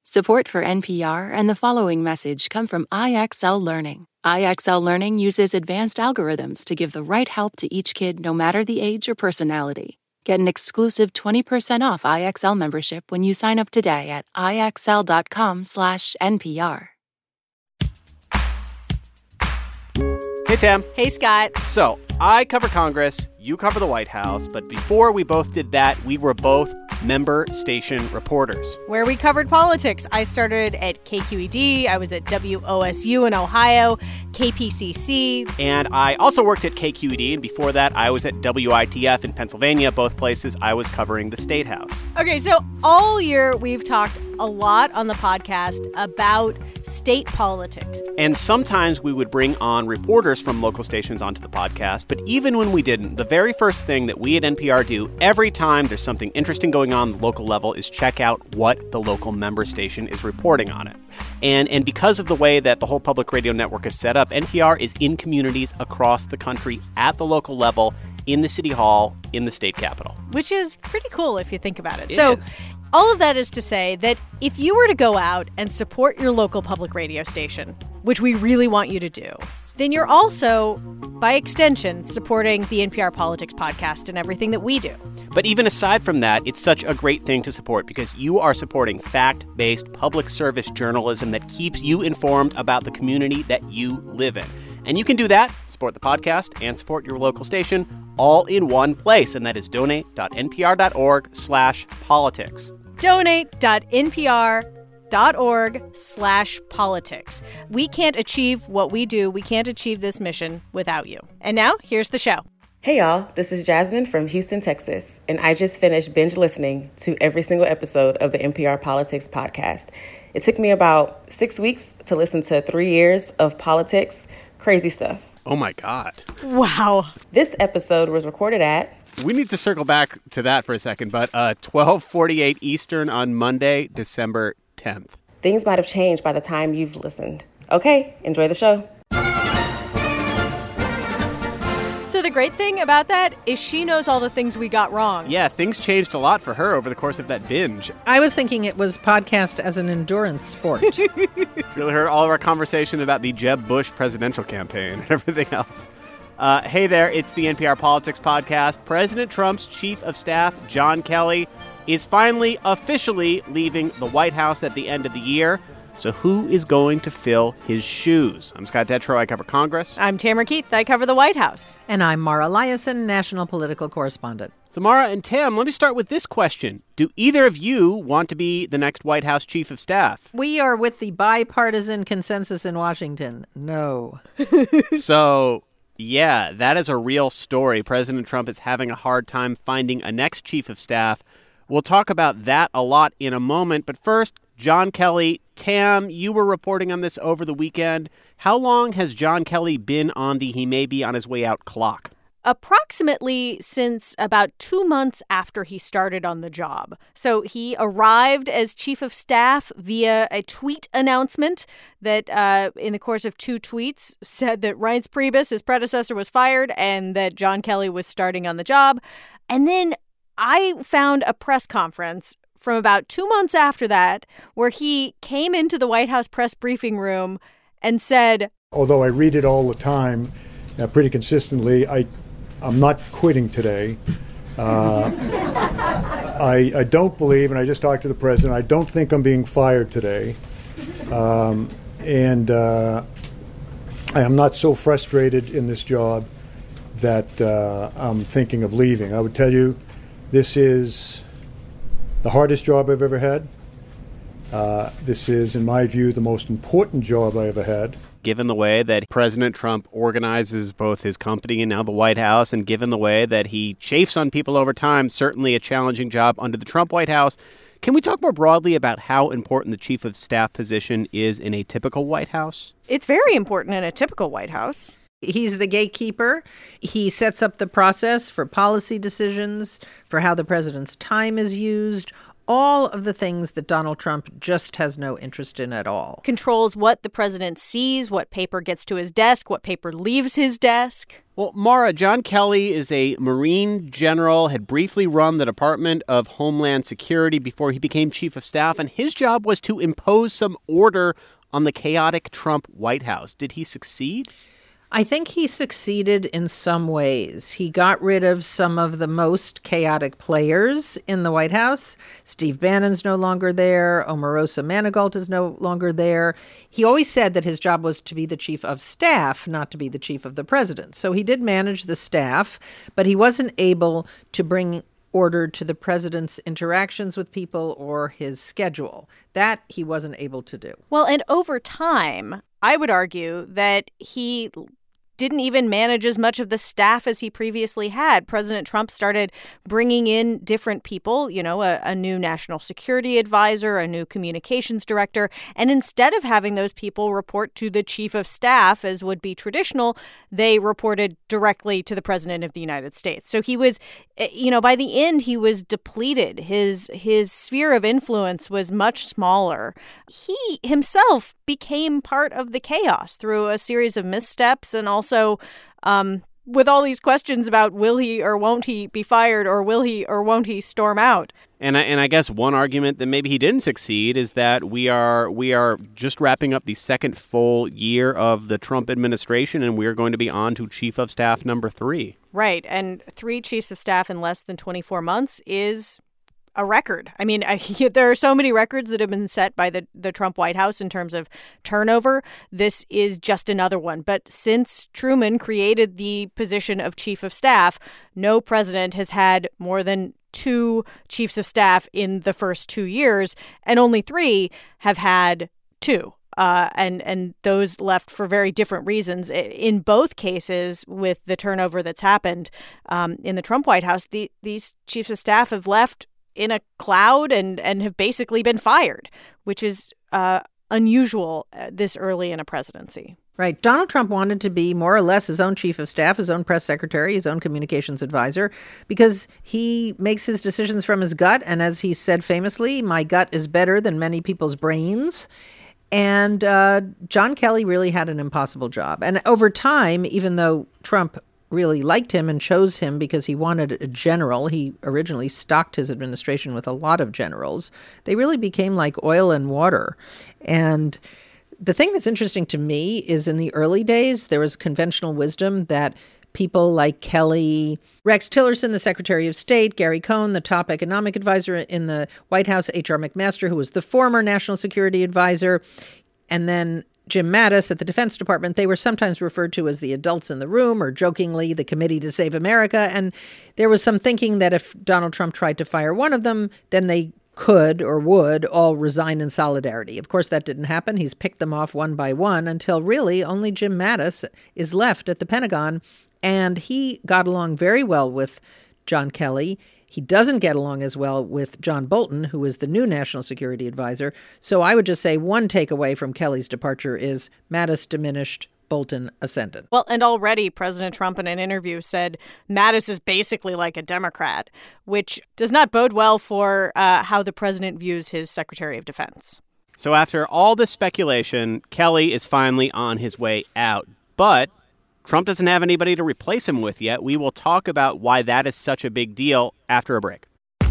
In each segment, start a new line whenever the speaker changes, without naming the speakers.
Support for NPR and the following message come from IXL Learning. IXL Learning uses advanced algorithms to give the right help to each kid no matter the age or personality. Get an exclusive 20% off IXL membership when you sign up today at IXL.com/NPR.
Hey, Tam.
Hey, Scott.
So, I cover Congress, you cover the White House, but before we both did that, we were both member station reporters.
Where we covered politics. I started at KQED, I was at WOSU in Ohio, KPCC.
And I also worked at KQED, and before that, I was at WITF in Pennsylvania, both places I was covering the State House.
Okay, so all year we've talked a lot on the podcast about state politics.
And sometimes we would bring on reporters from local stations onto the podcast, but even when we didn't, the very first thing that we at NPR do every time there's something interesting going on at the local level is check out what the local member station is reporting on it. And because of the way that the whole public radio network is set up, NPR is in communities across the country at the local level, in the city hall, in the state capitol.
Which is pretty cool if you think about it.
It
so
is.
All of that is to say that if you were to go out and support your local public radio station, which we really want you to do, then you're also, by extension, supporting the NPR Politics podcast and everything that we do.
But even aside from that, it's such a great thing to support because you are supporting fact-based public service journalism that keeps you informed about the community that you live in. And you can do that, support the podcast, and support your local station all in one place, and that is donate.npr.org/politics.
Donate.npr.org/politics. We can't achieve what we do. We can't achieve this mission without you. And now, here's the show.
Hey, y'all. This is Jasmine from Houston, Texas, and I just finished binge listening to every single episode of the NPR Politics podcast. It took me about 6 weeks to listen to 3 years of politics. Crazy stuff.
Oh, my God.
Wow.
This episode was recorded at...
We need to circle back to that for a second, but 12:48 Eastern on Monday, December 10th.
Things might have changed by the time you've listened. Okay, enjoy the show.
So the great thing about that is she knows all the things we got wrong.
Yeah, things changed a lot for her over the course of that binge.
I was thinking it was podcast as an endurance sport.
Really heard all of our conversation about the Jeb Bush presidential campaign and everything else. Hey there, it's the NPR Politics Podcast. President Trump's chief of staff, John Kelly, is finally officially leaving the White House at the end of the year. So who is going to fill his shoes? I'm Scott Detrow. I cover Congress.
I'm Tamara Keith. I cover the White House.
And I'm Mara Liasson, national political correspondent.
So Mara and Tam, let me start with this question. Do either of you want to be the next White House chief of staff?
We are with the bipartisan consensus in Washington. No.
So... yeah, that is a real story. President Trump is having a hard time finding a next chief of staff. We'll talk about that a lot in a moment. But first, John Kelly. Tam, you were reporting on this over the weekend. How long has John Kelly been on the he may be on his way out clock?
Approximately since about 2 months after he started on the job. So he arrived as chief of staff via a tweet announcement that in the course of 2 tweets said that Reince Priebus, his predecessor, was fired and that John Kelly was starting on the job. And then I found a press conference from about 2 months after that where he came into the White House press briefing room and said,
although I read it all the time, pretty consistently, I'm not quitting today. I don't believe, and I just talked to the president, I don't think I'm being fired today. And I am not so frustrated in this job that I'm thinking of leaving. I would tell you, this is the hardest job I've ever had. This is, in my view, the most important job I ever had.
Given the way that President Trump organizes both his company and now the White House, and given the way that he chafes on people over time, certainly a challenging job under the Trump White House. Can we talk more broadly about how important the chief of staff position is in a typical White House?
It's very important in a typical White House.
He's the gatekeeper. He sets up the process for policy decisions, for how the president's time is used. all of the things that Donald Trump just has no interest in at all.
Controls what the president sees, what paper gets to his desk, what paper leaves his desk.
Well, Mara, John Kelly is a Marine general, had briefly run the Department of Homeland Security before he became chief of staff, and his job was to impose some order on the chaotic Trump White House. Did he succeed?
I think he succeeded in some ways. He got rid of some of the most chaotic players in the White House. Steve Bannon's no longer there. Omarosa Manigault is no longer there. He always said that his job was to be the chief of staff, not to be the chief of the president. So he did manage the staff, but he wasn't able to bring order to the president's interactions with people or his schedule. That he wasn't able to do.
Well, and over time, I would argue that he didn't even manage as much of the staff as he previously had. President Trump started bringing in different people, a new national security advisor, a new communications director. And instead of having those people report to the chief of staff, as would be traditional, they reported directly to the president of the United States. So he was, by the end, he was depleted. His sphere of influence was much smaller. He himself became part of the chaos through a series of missteps and also with all these questions about will he or won't he be fired or will he or won't he storm out.
And I guess one argument that maybe he didn't succeed is that we are just wrapping up the second full year of the Trump administration, and we are going to be on to Chief of Staff number 3.
Right. And 3 chiefs of staff in less than 24 months is a record. I mean, there are so many records that have been set by the Trump White House in terms of turnover. This is just another one. But since Truman created the position of chief of staff, no president has had more than 2 chiefs of staff in the first 2 years, and only 3 have had 2. And those left for very different reasons. In both cases, with the turnover that's happened in the Trump White House, these chiefs of staff have left in a cloud and have basically been fired, which is unusual this early in a presidency.
Right. Donald Trump wanted to be more or less his own chief of staff, his own press secretary, his own communications advisor, because he makes his decisions from his gut. And as he said famously, my gut is better than many people's brains. And John Kelly really had an impossible job. And over time, even though Trump really liked him and chose him because he wanted a general. He originally stocked his administration with a lot of generals. They really became like oil and water. And the thing that's interesting to me is in the early days, there was conventional wisdom that people like Kelly, Rex Tillerson, the Secretary of State, Gary Cohn, the top economic advisor in the White House, H.R. McMaster, who was the former national security advisor, and then Jim Mattis at the Defense Department, they were sometimes referred to as the adults in the room or jokingly the Committee to Save America. And there was some thinking that if Donald Trump tried to fire one of them, then they could or would all resign in solidarity. Of course, that didn't happen. He's picked them off one by one until really only Jim Mattis is left at the Pentagon. And he got along very well with John Kelly. He doesn't get along as well with John Bolton, who is the new national security advisor. So I would just say one takeaway from Kelly's departure is Mattis diminished, Bolton ascended.
Well, and already President Trump in an interview said Mattis is basically like a Democrat, which does not bode well for how the president views his Secretary of Defense.
So after all this speculation, Kelly is finally on his way out. But Trump doesn't have anybody to replace him with yet. We will talk about why that is such a big deal after a break.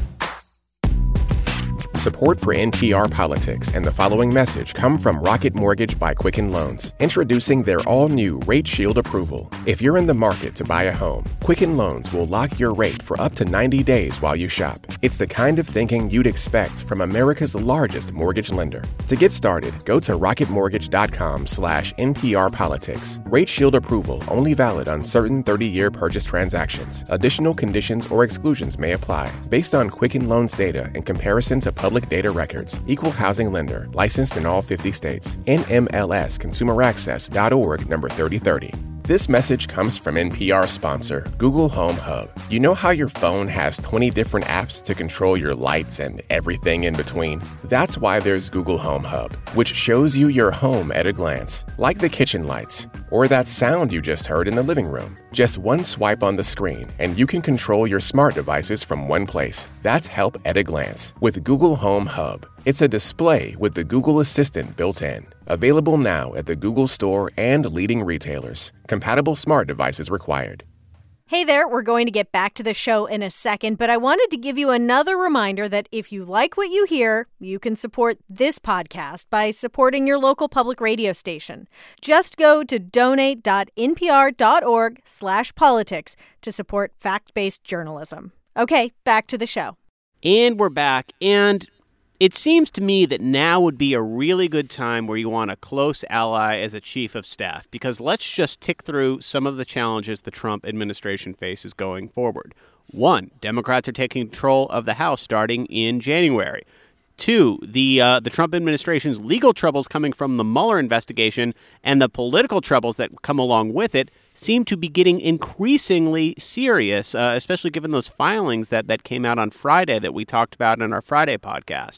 Support for NPR Politics and the following message come from Rocket Mortgage by Quicken Loans, introducing their all-new Rate Shield approval. If you're in the market to buy a home, Quicken Loans will lock your rate for up to 90 days while you shop. It's the kind of thinking you'd expect from America's largest mortgage lender. To get started, go to rocketmortgage.com/NPR Politics. Rate Shield approval only valid on certain 30-year purchase transactions. Additional conditions or exclusions may apply. Based on Quicken Loans data in comparison to public data records. Equal housing lender. Licensed in all 50 states. NMLS ConsumerAccess.org number 3030. This message comes from NPR sponsor, Google Home Hub. You know how your phone has 20 different apps to control your lights and everything in between? That's why there's Google Home Hub, which shows you your home at a glance. Like the kitchen lights. or that sound you just heard in the living room. Just one swipe on the screen, and you can control your smart devices from one place. That's help at a glance with Google Home Hub. It's a display with the Google Assistant built in. Available now at the Google Store and leading retailers. Compatible smart devices required.
Hey there, we're going to get back to the show in a second, but I wanted to give you another reminder that if you like what you hear, you can support this podcast by supporting your local public radio station. Just go to donate.npr.org/politics to support fact-based journalism. Okay, back to the show.
And we're back, and it seems to me that now would be a really good time where you want a close ally as a chief of staff, because let's just tick through some of the challenges the Trump administration faces going forward. 1, Democrats are taking control of the House starting in January. 2, the Trump administration's legal troubles coming from the Mueller investigation and the political troubles that come along with it seem to be getting increasingly serious, especially given those filings that came out on Friday that we talked about in our Friday podcast.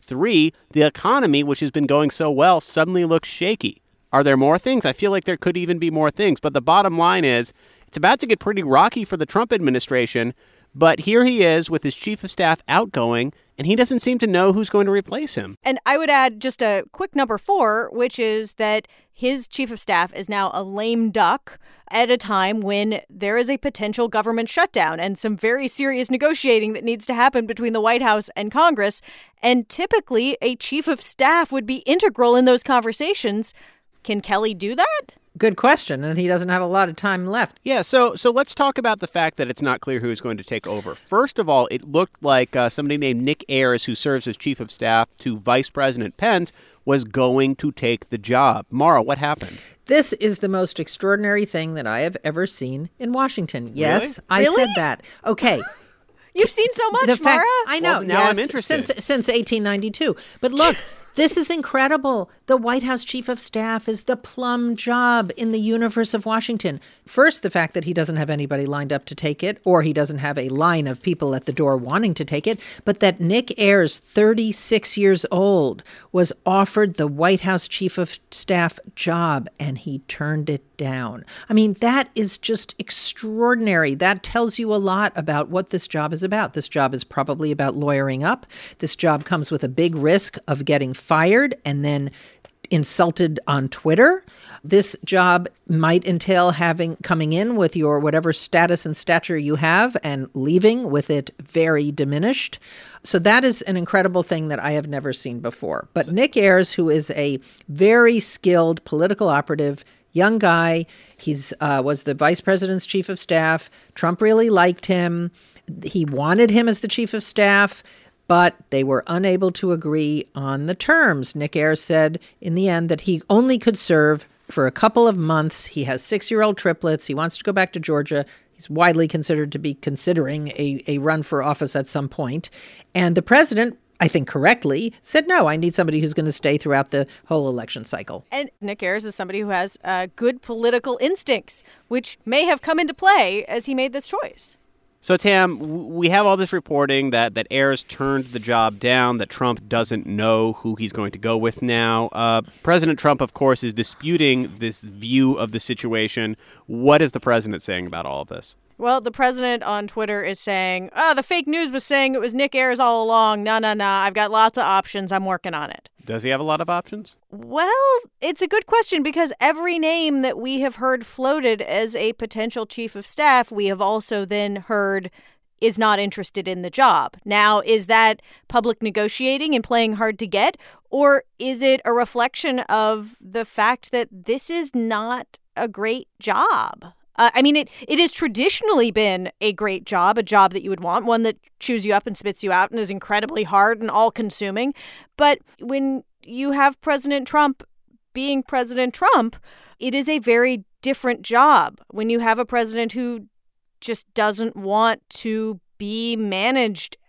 3, the economy, which has been going so well, suddenly looks shaky. Are there more things? I feel like there could even be more things. But the bottom line is it's about to get pretty rocky for the Trump administration. But here he is with his chief of staff outgoing, and he doesn't seem to know who's going to replace him.
And I would add just a quick number 4, which is that his chief of staff is now a lame duck at a time when there is a potential government shutdown and some very serious negotiating that needs to happen between the White House and Congress. And typically, a chief of staff would be integral in those conversations. Can Kelly do that?
Good question, and he doesn't have a lot of time left.
Yeah, so let's talk about the fact that it's not clear who's going to take over. First of all, it looked like somebody named Nick Ayers, who serves as chief of staff to Vice President Pence, was going to take the job. Mara, what happened?
This is the most extraordinary thing that I have ever seen in Washington. Yes,
Really?
I said that. Okay.
You've seen so much, Mara.
I know.
Well, now
yes,
I'm interested.
Since 1892. But look, this is incredible. The White House chief of staff is the plum job in the universe of Washington. First, the fact that he doesn't have anybody lined up to take it, or he doesn't have a line of people at the door wanting to take it, but that Nick Ayers, 36 years old, was offered the White House chief of staff job, and he turned it down. I mean, that is just extraordinary. That tells you a lot about what this job is about. This job is probably about lawyering up. This job comes with a big risk of getting fired and then insulted on Twitter. This job might entail coming in with your whatever status and stature you have and leaving with it very diminished. So that is an incredible thing that I have never seen before. But Nick Ayers, who is a very skilled political operative, young guy, he's was the vice president's chief of staff. Trump really liked him. He wanted him as the chief of staff, but they were unable to agree on the terms. Nick Ayers said in the end that he only could serve for a couple of months. He has 6-year-old triplets. He wants to go back to Georgia. He's widely considered to be considering a run for office at some point. And the president, I think correctly, said, no, I need somebody who's going to stay throughout the whole election cycle.
And Nick Ayers is somebody who has good political instincts, which may have come into play as he made this choice.
So, Tam, we have all this reporting that Ayers turned the job down, that Trump doesn't know who he's going to go with now. President Trump, of course, is disputing this view of the situation. What is the president saying about all of this?
Well, the president on Twitter is saying, the fake news was saying it was Nick Ayers all along. No. I've got lots of options. I'm working on it.
Does he have a lot of options?
Well, it's a good question because every name that we have heard floated as a potential chief of staff, we have also then heard is not interested in the job. Now, is that public negotiating and playing hard to get? Or is it a reflection of the fact that this is not a great job? It has traditionally been a great job, a job that you would want, one that chews you up and spits you out and is incredibly hard and all-consuming. But when you have President Trump being President Trump, it is a very different job. When you have a president who just doesn't want to be managed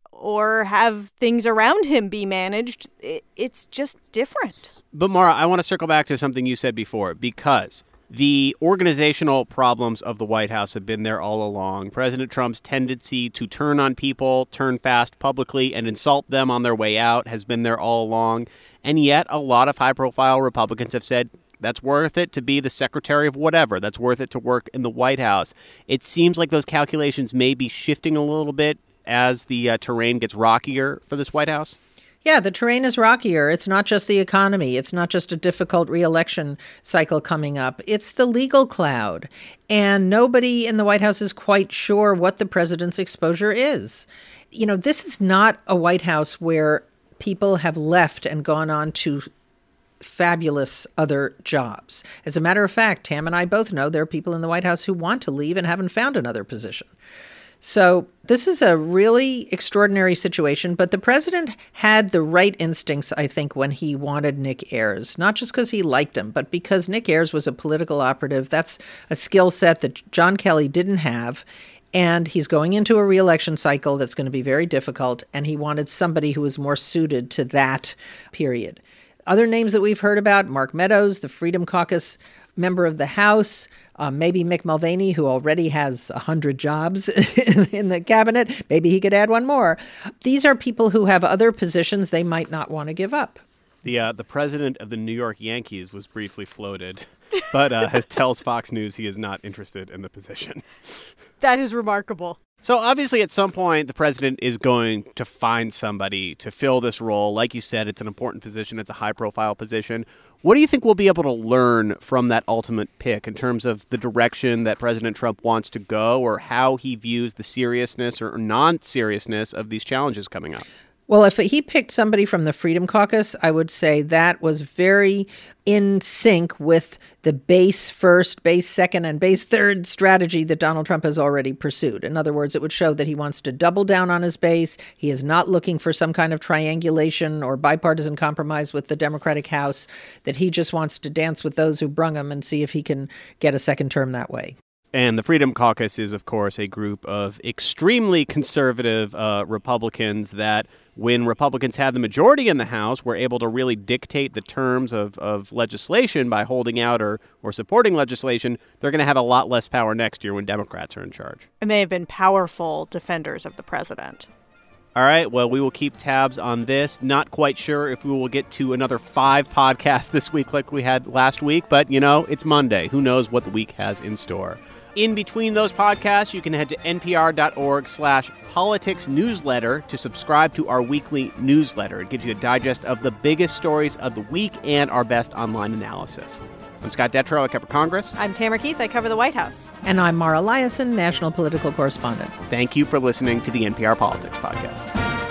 or have things around him be managed, it's just different.
But, Mara, I want to circle back to something you said before, because the organizational problems of the White House have been there all along. President Trump's tendency to turn on people, turn fast publicly, and insult them on their way out has been there all along. And yet a lot of high-profile Republicans have said, That's worth it to be the secretary of whatever. That's worth it to work in the White House. It seems like those calculations may be shifting a little bit as the terrain gets rockier for this White House.
Yeah, the terrain is rockier. It's not just the economy. It's not just a difficult re-election cycle coming up. It's the legal cloud. And nobody in the White House is quite sure what the president's exposure is. You know, this is not a White House where people have left and gone on to fabulous other jobs. As a matter of fact, Tam and I both know there are people in the White House who want to leave and haven't found another position. So this is a really extraordinary situation, but the president had the right instincts, I think, when he wanted Nick Ayers, not just because he liked him, but because Nick Ayers was a political operative. That's a skill set that John Kelly didn't have. And he's going into a re-election cycle that's going to be very difficult, and he wanted somebody who was more suited to that period. Other names that we've heard about, Mark Meadows, the Freedom Caucus member of the House, maybe Mick Mulvaney, who already has 100 jobs in the cabinet. Maybe he could add one more. These are people who have other positions they might not want to give up.
The president of the New York Yankees was briefly floated, but tells Fox News he is not interested in the position.
That is remarkable.
So obviously at some point, the president is going to find somebody to fill this role. Like you said, it's an important position. It's a high-profile position. What do you think we'll be able to learn from that ultimate pick in terms of the direction that President Trump wants to go, or how he views the seriousness or non-seriousness of these challenges coming up?
Well, if he picked somebody from the Freedom Caucus, I would say that was very in sync with the base first, base second, and base third strategy that Donald Trump has already pursued. In other words, it would show that he wants to double down on his base. He is not looking for some kind of triangulation or bipartisan compromise with the Democratic House, that he just wants to dance with those who brung him and see if he can get a second term that way.
And the Freedom Caucus is, of course, a group of extremely conservative Republicans that, when Republicans had the majority in the House, were able to really dictate the terms of legislation by holding out or supporting legislation. They're going to have a lot less power next year when Democrats are in charge.
And they have been powerful defenders of the president.
All right, well, we will keep tabs on this. Not quite sure if we will get to another 5 podcasts this week like we had last week, but, you know, it's Monday. Who knows what the week has in store? In between those podcasts, you can head to npr.org/politics newsletter to subscribe to our weekly newsletter. It gives you a digest of the biggest stories of the week and our best online analysis. I'm Scott Detrow. I cover Congress.
I'm Tamara Keith. I cover the White House.
And I'm Mara Liasson, national political correspondent.
Thank you for listening to the NPR Politics Podcast.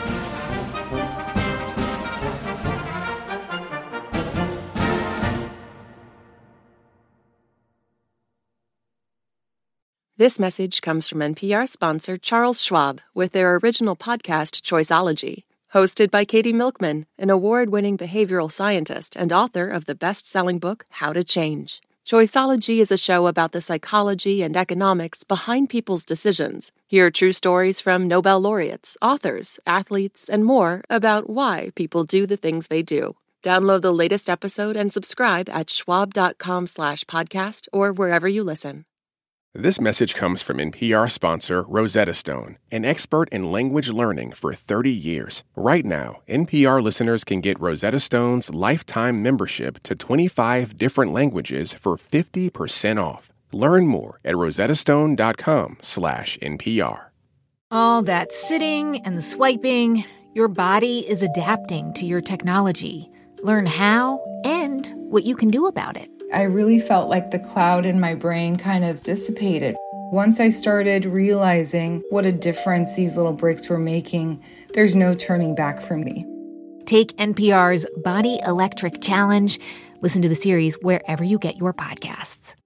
This message comes from NPR sponsor Charles Schwab with their original podcast, Choiceology. Hosted by Katie Milkman, an award-winning behavioral scientist and author of the best-selling book, How to Change. Choiceology is a show about the psychology and economics behind people's decisions. Hear true stories from Nobel laureates, authors, athletes, and more about why people do the things they do. Download the latest episode and subscribe at schwab.com/podcast or wherever you listen.
This message comes from NPR sponsor Rosetta Stone, an expert in language learning for 30 years. Right now, NPR listeners can get Rosetta Stone's lifetime membership to 25 different languages for 50% off. Learn more at rosettastone.com/NPR.
All that sitting and swiping, your body is adapting to your technology. Learn how and what you can do about it.
I really felt like the cloud in my brain kind of dissipated. Once I started realizing what a difference these little breaks were making, there's no turning back for me.
Take NPR's Body Electric Challenge. Listen to the series wherever you get your podcasts.